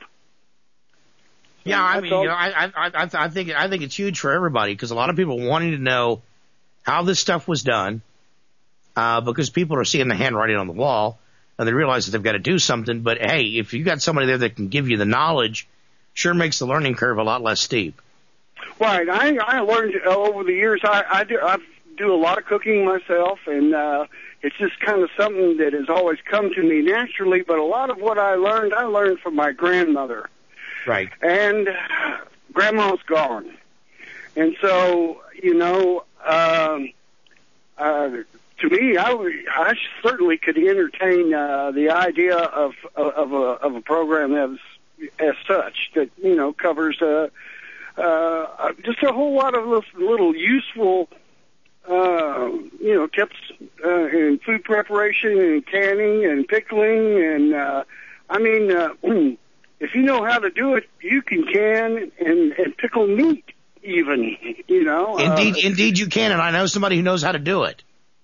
Yeah, I mean, you know, I, I, I, I think, I think it's huge for everybody, because a lot of people wanting to know how this stuff was done, uh, because people are seeing the handwriting on the wall and they realize that they've got to do something. But hey, if you got somebody there that can give you the knowledge, sure makes the learning curve a lot less steep. Right. I, I learned uh, over the years. I, I do, I do a lot of cooking myself, and uh, it's just kind of something that has always come to me naturally, but a lot of what I learned, I learned from my grandmother. Right. And Grandma's gone. And so, you know, um, uh, to me, I, I certainly could entertain uh, the idea of, of, a, of a program as, as such that, you know, covers uh, uh, just a whole lot of little useful Uh, you know, tips uh, in food preparation and canning and pickling, and uh, I mean, uh, if you know how to do it, you can can and, and pickle meat, even. You know, indeed, uh, indeed, you can, and I know somebody who knows how to do it.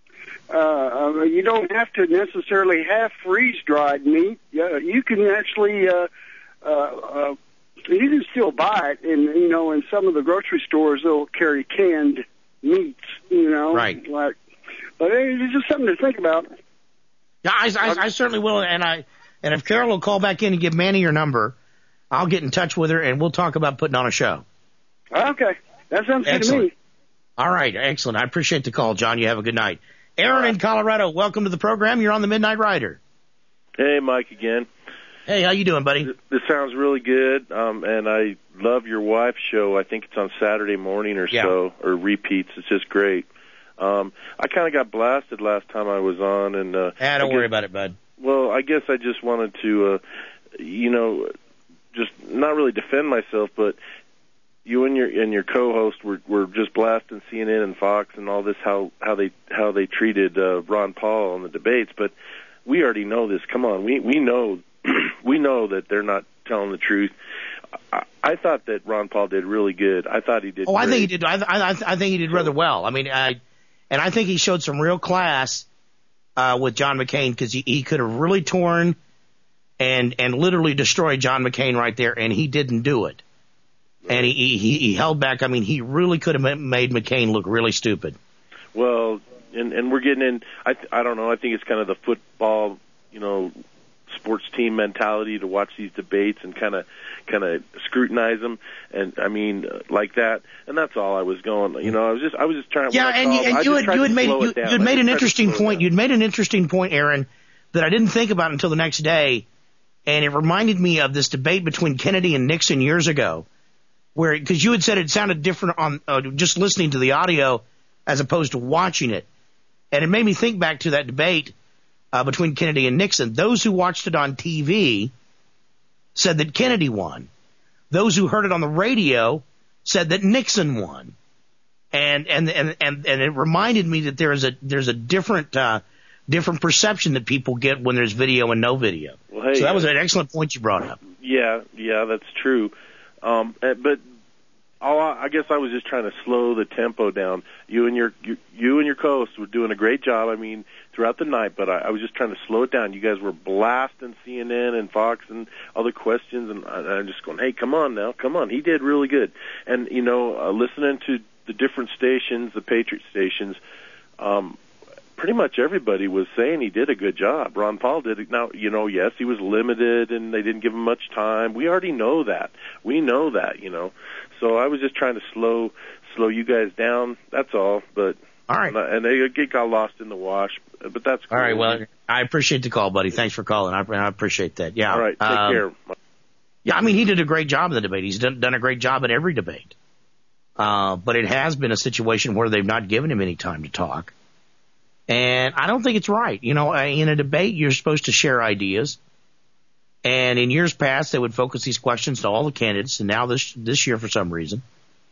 Uh, you don't have to necessarily have freeze-dried meat. Uh, you can actually, uh, uh, uh, you can still buy it, and you know, in some of the grocery stores, they'll carry canned meats, you know, right? Like, but it's just something to think about. Yeah, I, I, I certainly will, and I, and if Carol will call back in and give Manny your number, I'll get in touch with her and we'll talk about putting on a show. Okay, that sounds good excellent. to me. All right, excellent. I appreciate the call, John. You have a good night. Aaron in Colorado, welcome to the program. You're on the Midnight Rider. Hey, Mike again. Hey, how you doing, buddy? This sounds really good, um, and I love your wife's show. I think it's on Saturday morning or yeah. so, or repeats. It's just great. Um, I kind of got blasted last time I was on, and uh, ah, don't guess, worry about it, bud. Well, I guess I just wanted to, uh, you know, just not really defend myself, but you and your and your co-host were were just blasting C N N and Fox and all this how how they how they treated uh, Ron Paul on the debates, but we already know this. Come on, we we know. We know that they're not telling the truth. I, I thought that Ron Paul did really good. I thought he did. Oh, great. I think he did. I, I, I think he did rather well. I mean, I, and I think he showed some real class uh, with John McCain, because he, he could have really torn and and literally destroyed John McCain right there, and he didn't do it. And he he, he held back. I mean, he really could have made McCain look really stupid. Well, and and we're getting in. I I don't know. I think it's kind of the football, you know, sports team mentality to watch these debates and kind of kind of scrutinize them, and I mean uh, like that, and that's all I was going. You know, I was just I was just trying. Yeah, and you, and you had you had made you, you had made an interesting point. You'd made an interesting point, Aaron, that I didn't think about until the next day, and it reminded me of this debate between Kennedy and Nixon years ago, where because you had said it sounded different on uh, just listening to the audio as opposed to watching it. And it made me think back to that debate uh, between Kennedy and Nixon. Those who watched it on T V said that Kennedy won. Those who heard it on the radio said that Nixon won. And and and and, and it reminded me that there is a there's a different uh, different perception that people get when there's video and no video. Well, hey, so that was an excellent point you brought up. Yeah, yeah, that's true. Um, but all I, I guess I was just trying to slow the tempo down. You and your you, you and your co-host were doing a great job. I mean, throughout the night, but I, I was just trying to slow it down. You guys were blasting C N N and Fox and other questions, and I, I'm just going, hey, come on now, come on. He did really good. And, you know, uh, listening to the different stations, the Patriot stations, um, pretty much everybody was saying he did a good job. Ron Paul did it. Now, you know, yes, he was limited, and they didn't give him much time. We already know that. We know that, you know. So I was just trying to slow slow you guys down. That's all. But all right, and they it got lost in the wash. But that's cool. All right. Well, I appreciate the call, buddy. Thanks for calling. I, I appreciate that. Yeah. All right. Take um, care. Yeah, I mean, he did a great job in the debate. He's done, done a great job in every debate. Uh, but it has been a situation where they've not given him any time to talk. And I don't think it's right. You know, in a debate, you're supposed to share ideas. And in years past, they would focus these questions to all the candidates. And now this this year, for some reason,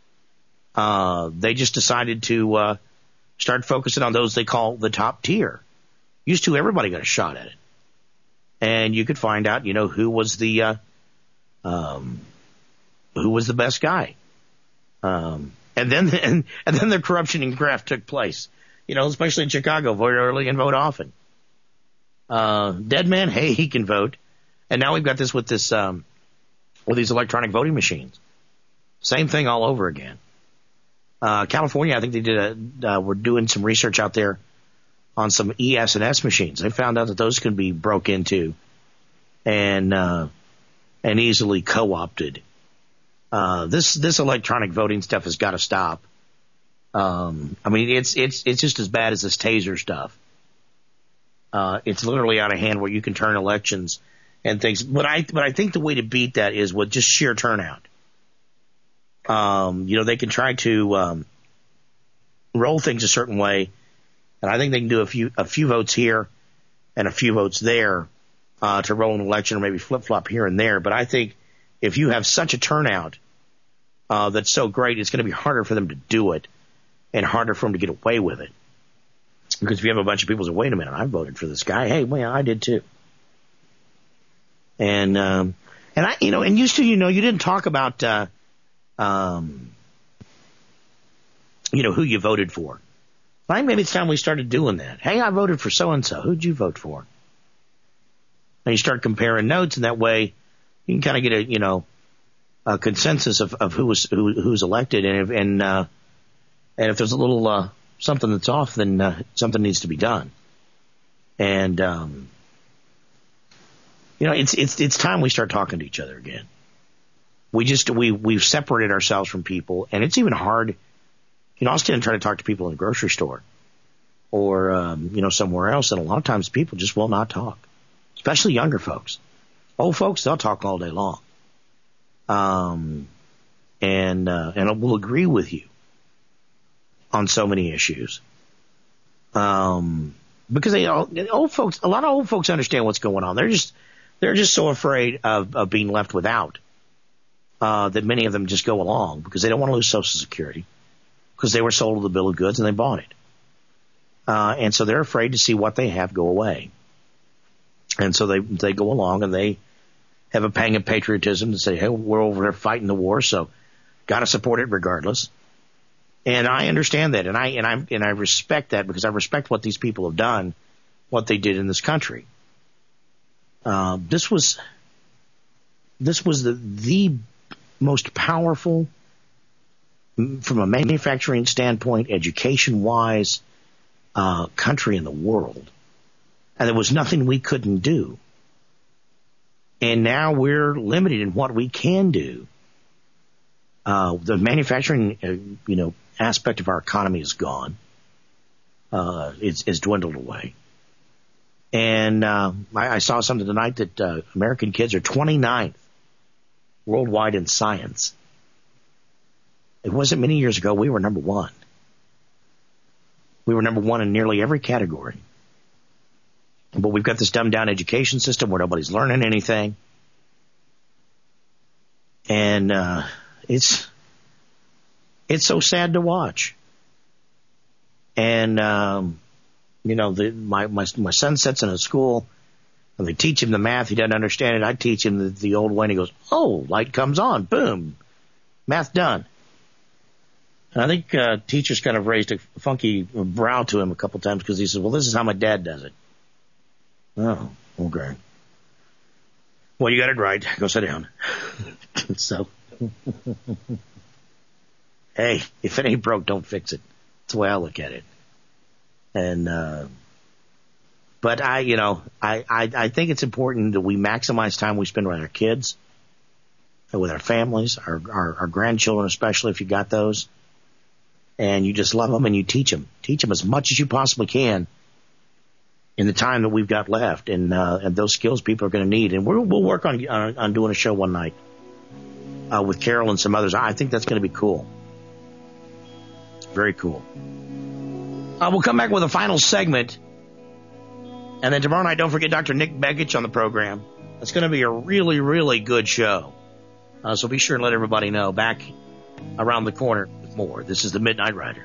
uh, they just decided to uh, start focusing on those they call the top tier. Used to, everybody got a shot at it. And you could find out, you know, who was the uh, um, who was the best guy. Um, and then and, and then the corruption and graft took place. You know, especially in Chicago, vote early and vote often. Uh, dead man, hey, he can vote. And now we've got this with this, um, with these electronic voting machines. Same thing all over again. Uh, California, I think they did a, uh, we're doing some research out there on some E S and S machines. They found out that those can be broke into and, uh, and easily co-opted. Uh, this, this electronic voting stuff has got to stop. Um, I mean, it's, it's, it's just as bad as this taser stuff. Uh, it's literally out of hand where you can turn elections and things. But I, but I think the way to beat that is with just sheer turnout. Um, you know, they can try to, um, roll things a certain way. And I think they can do a few, a few votes here and a few votes there, uh, to roll an election or maybe flip flop here and there. But I think if you have such a turnout, uh, that's so great, it's going to be harder for them to do it. And harder for them to get away with it. Because if you have a bunch of people say, wait a minute, I voted for this guy. Hey, well, I did too. And, um, and I, you know, and used to, you know, you didn't talk about, uh, um, you know, who you voted for. I think maybe it's time we started doing that. Hey, I voted for so-and-so. Who'd you vote for? And you start comparing notes, and that way you can kind of get a, you know, a consensus of, of who was, who, who's elected. And, if, and, uh, And if there's a little uh, something that's off, then uh, something needs to be done. And um, you know, it's it's it's time we start talking to each other again. We just we we've separated ourselves from people, and it's even hard. You know, I'll stand and try to talk to people in the grocery store, or um, you know, somewhere else, and a lot of times people just will not talk, especially younger folks. Old folks, they'll talk all day long, um, and uh, and I will agree with you on so many issues. Um, because they all, old folks, a lot of old folks understand what's going on. They're just, they're just so afraid of, of being left without, uh, that many of them just go along because they don't want to lose Social Security because they were sold the bill of goods and they bought it. Uh, and so they're afraid to see what they have go away. And so they, they go along and they have a pang of patriotism to say, hey, we're over there fighting the war, so gotta support it regardless. And I understand that, and I and I and I respect that because I respect what these people have done, what they did in this country. Uh, this was this was the the most powerful, from a manufacturing standpoint, education wise, uh, country in the world, and there was nothing we couldn't do. And now we're limited in what we can do. Uh, the manufacturing, uh, you know, aspect of our economy is gone. Uh, it's, it's dwindled away. And, uh, I, I saw something tonight that, uh, American kids are twenty-ninth worldwide in science. It wasn't many years ago we were number one. We were number one in nearly every category. But we've got this dumbed-down education system where nobody's learning anything. And uh, it's it's so sad to watch. And, um, you know, the, my, my, my son sits in a school, and they teach him the math. He doesn't understand it. I teach him the, the old way, and he goes, oh, light comes on. Boom. Math done. And I think uh, teachers kind of raised a funky brow to him a couple times because he said, well, this is how my dad does it. Oh, okay. Well, you got it right. Go sit down. So, hey, if it ain't broke, don't fix it. That's the way I look at it. And, uh, but I, you know, I, I, I think it's important that we maximize time we spend with our kids, with our families, our, our, our grandchildren, especially if you got those. And you just love them and you teach them. Teach them as much as you possibly can in the time that we've got left. And, uh, and those skills people are going to need. And we're, we'll work on, on, on doing a show one night, uh, with Carol and some others. I think that's going to be cool. Very cool. Uh, we'll come back with a final segment. And then tomorrow night, don't forget Doctor Nick Begich on the program. It's going to be a really, really good show. Uh, so be sure and let everybody know. Back around the corner with more. This is the Midnight Rider.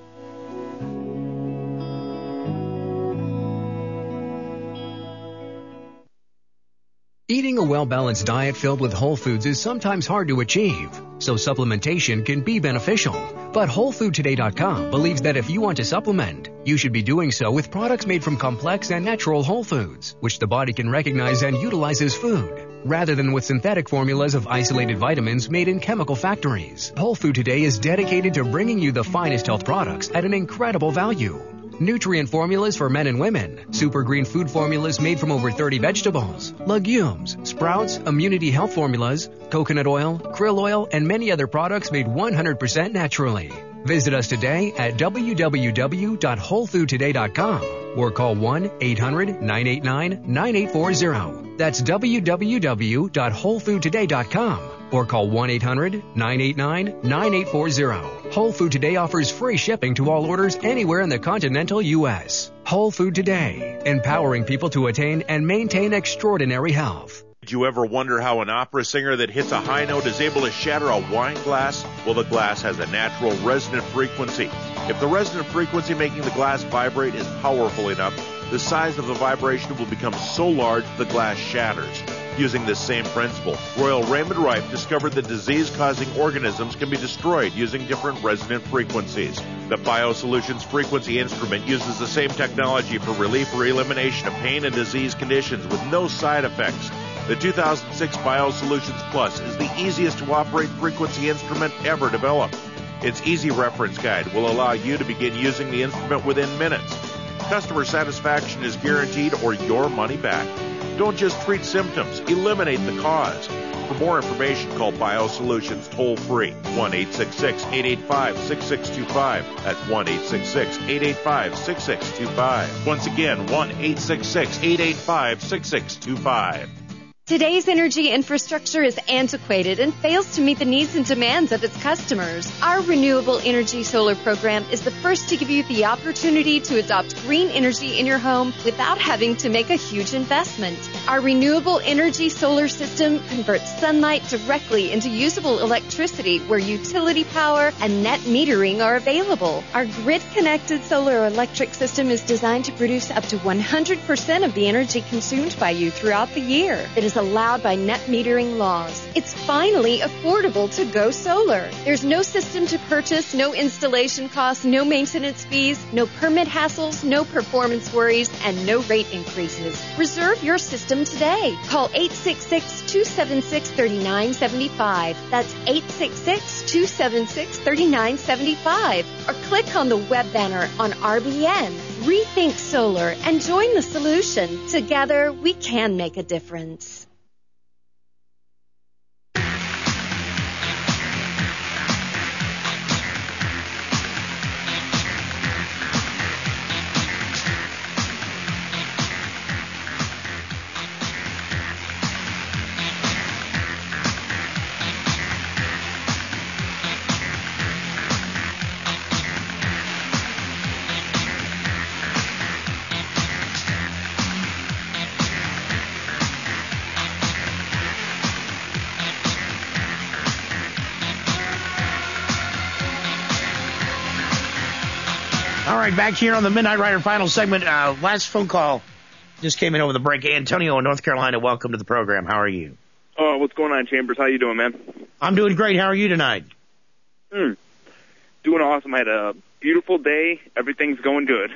Eating a well-balanced diet filled with whole foods is sometimes hard to achieve, so supplementation can be beneficial. But Whole Food Today dot com believes that if you want to supplement, you should be doing so with products made from complex and natural whole foods, which the body can recognize and utilize as food, rather than with synthetic formulas of isolated vitamins made in chemical factories. Whole Food Today is dedicated to bringing you the finest health products at an incredible value. Nutrient formulas for men and women, super green food formulas made from over thirty vegetables, legumes, sprouts, immunity health formulas, coconut oil, krill oil, and many other products made one hundred percent naturally. Visit us today at w w w dot whole food today dot com or call one eight hundred nine eight nine nine eight four zero. That's w w w dot whole food today dot com or call one eight hundred nine eight nine nine eight four zero. Whole Food Today offers free shipping to all orders anywhere in the continental U S. Whole Food Today, empowering people to attain and maintain extraordinary health. Did you ever wonder how an opera singer that hits a high note is able to shatter a wine glass? Well, the glass has a natural resonant frequency. If the resonant frequency making the glass vibrate is powerful enough, the size of the vibration will become so large the glass shatters. Using this same principle, Royal Raymond Rife discovered that disease-causing organisms can be destroyed using different resonant frequencies. The BioSolutions frequency instrument uses the same technology for relief or elimination of pain and disease conditions with no side effects. The two thousand six BioSolutions Plus is the easiest to operate frequency instrument ever developed. Its easy reference guide will allow you to begin using the instrument within minutes. Customer satisfaction is guaranteed or your money back. Don't just treat symptoms, eliminate the cause. For more information, call BioSolutions toll-free, one eight six six, eight eight five, six six two five. That's one eight six six, eight eight five, six six two five. Once again, one eight six six, eight eight five, six six two five. Today's energy infrastructure is antiquated and fails to meet the needs and demands of its customers. Our Renewable Energy Solar program is the first to give you the opportunity to adopt green energy in your home without having to make a huge investment. Our Renewable Energy Solar system converts sunlight directly into usable electricity where utility power and net metering are available. Our grid-connected solar electric system is designed to produce up to one hundred percent of the energy consumed by you throughout the year. It is allowed by net metering laws. It's finally affordable to go solar. There's no system to purchase, no installation costs, no maintenance fees, no permit hassles, no performance worries, and no rate increases. Reserve your system today. Call eight six six, two seven six, three nine seven five. That's eight six six, two seven six, three nine seven five. Or click on the web banner on R B N. Rethink solar and join the solution. Together, we can make a difference. right, back here on the Midnight Rider final segment. Uh, last phone call just came in over the break. Antonio in North Carolina, welcome to the program. How are you? Oh, what's going on, Chambers? How you doing, man? I'm doing great. How are you tonight? Hmm. Doing awesome. I had a beautiful day. Everything's going good.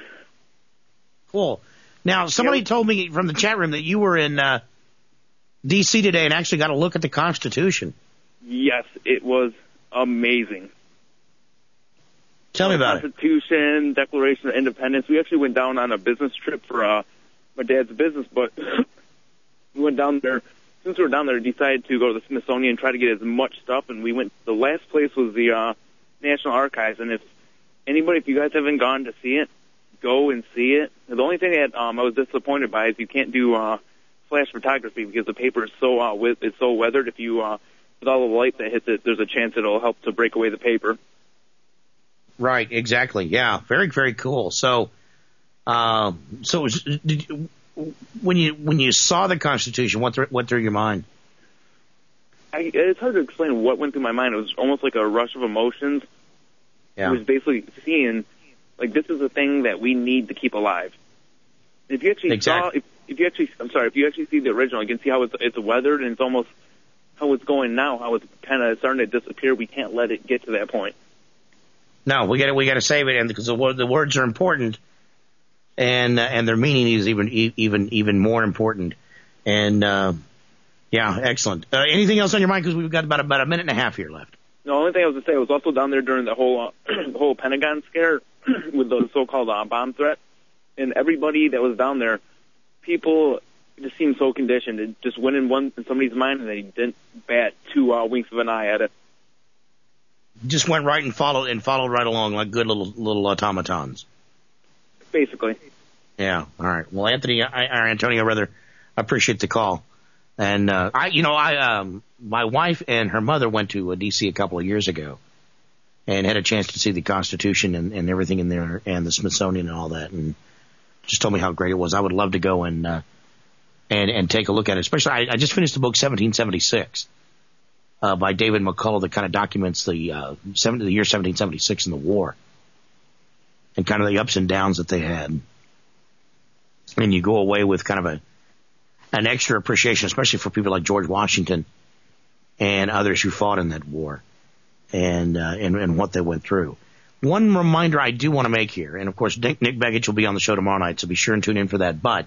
Cool. Now, somebody told me from the chat room that you were in uh, D C today and actually got a look at the Constitution. Yes, it was amazing. Tell me about it. Constitution, Declaration of Independence. We actually went down on a business trip for uh, my dad's business, but we went down there. Since we were down there, decided to go to the Smithsonian and try to get as much stuff. And we went. The last place was the uh, National Archives. And if anybody, if you guys haven't gone to see it, go and see it. The only thing that um, I was disappointed by is you can't do uh, flash photography because the paper is so uh, with, it's so weathered. If you uh, with all the light that hits it, there's a chance it'll help to break away the paper. Right, exactly. Yeah, very, very cool. So, um, so was, did you, when you when you saw the Constitution, what th- went through your mind? I, it's hard to explain what went through my mind. It was almost like a rush of emotions. Yeah. It was basically seeing, like, this is a thing that we need to keep alive. If you actually exactly. saw, if, if you actually, I'm sorry, if you actually see the original, you can see how it's, it's weathered and it's almost how it's going now, how it's kind of starting to disappear. We can't let it get to that point. No, we got to we got to save it, and because the, the words are important, and uh, and their meaning is even even even more important. And uh, yeah, excellent. Uh, anything else on your mind? Because we've got about about a minute and a half here left. The only thing I was going to say, I was also down there during the whole uh, the whole Pentagon scare with the so-called uh, bomb threat, and everybody that was down there, people just seemed so conditioned. It just went in one in somebody's mind, and they didn't bat two uh, winks of an eye at it. Just went right and followed and followed right along like good little little automatons. Basically. Yeah. All right. Well, Anthony, I, or Antonio, rather, I appreciate the call. And uh, I, you know, I, um, my wife and her mother went to uh, D C a couple of years ago, and had a chance to see the Constitution and, and everything in there, and the Smithsonian and all that, and just told me how great it was. I would love to go and uh, and and take a look at it. Especially, I, I just finished the book seventeen seventy-six. Uh, by David McCullough that kind of documents the, uh, seven, the year seventeen seventy-six in the war and kind of the ups and downs that they had. And you go away with kind of a, an extra appreciation, especially for people like George Washington and others who fought in that war and, uh, and, and what they went through. One reminder I do want to make here, and of course Nick, Nick Begich will be on the show tomorrow night, so be sure and tune in for that, but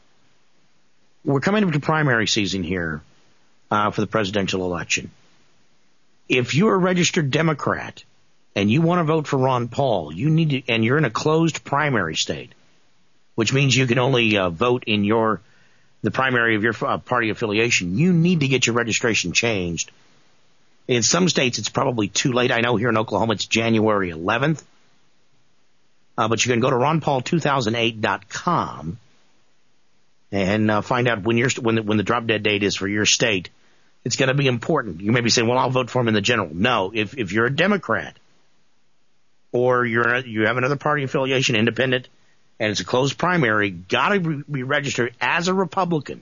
we're coming into primary season here, uh, for the presidential election. If you're a registered Democrat and you want to vote for Ron Paul, you need to, and you're in a closed primary state, which means you can only uh, vote in your, the primary of your uh, party affiliation, you need to get your registration changed. In some states, it's probably too late. I know here in Oklahoma, it's January eleventh. Uh, but you can go to ron paul two thousand eight dot com and uh, find out when, you're, when, the, when the drop dead date is for your state. It's going to be important. You may be saying, well, I'll vote for him in the general. No, if if you're a Democrat or you're a, you have another party affiliation, independent, and it's a closed primary, got to be registered as a Republican.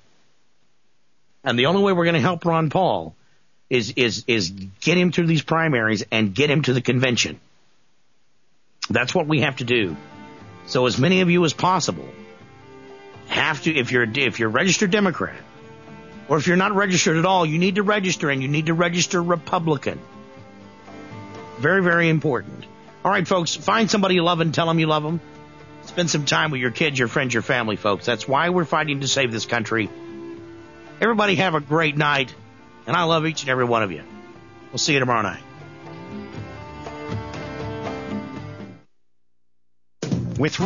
And the only way we're going to help Ron Paul is is is get him through these primaries and get him to the convention. That's what we have to do. So as many of you as possible have to, if you're if you're a registered Democrat, or if you're not registered at all, you need to register, and you need to register Republican. Very, very important. All right, folks, find somebody you love and tell them you love them. Spend some time with your kids, your friends, your family, folks. That's why we're fighting to save this country. Everybody have a great night, and I love each and every one of you. We'll see you tomorrow night. With